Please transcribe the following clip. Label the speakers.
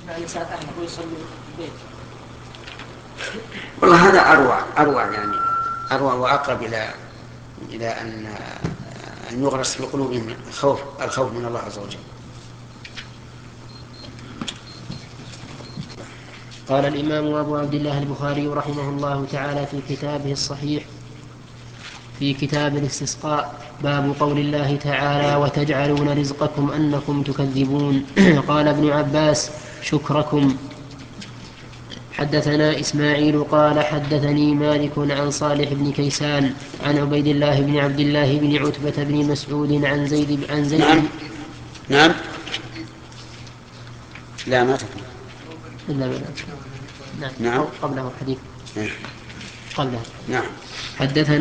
Speaker 1: الإنسان أهله يصلي في البيت.
Speaker 2: والله هذا أروع يعني أروع وأقرب إلى أن يغرس في قلوبهم الخوف من الله عز وجل.
Speaker 3: قال الإمام أبو عبد الله البخاري رحمه الله تعالى في كتابه الصحيح في كتاب الاستسقاء: باب قول الله تعالى: وتجعلون رزقكم أنكم تكذبون. قال ابن عباس: شكركم. حدثنا إسماعيل قال حدثني مالك عن صالح بن كيسان عن عبيد الله بن عبد الله بن عتبة بن مسعود عن زيد
Speaker 2: نعم لا ما تكون
Speaker 3: نعم
Speaker 2: نعم
Speaker 3: قبله حديث
Speaker 2: إيه.
Speaker 3: قبله.
Speaker 2: نعم.
Speaker 3: حدثنا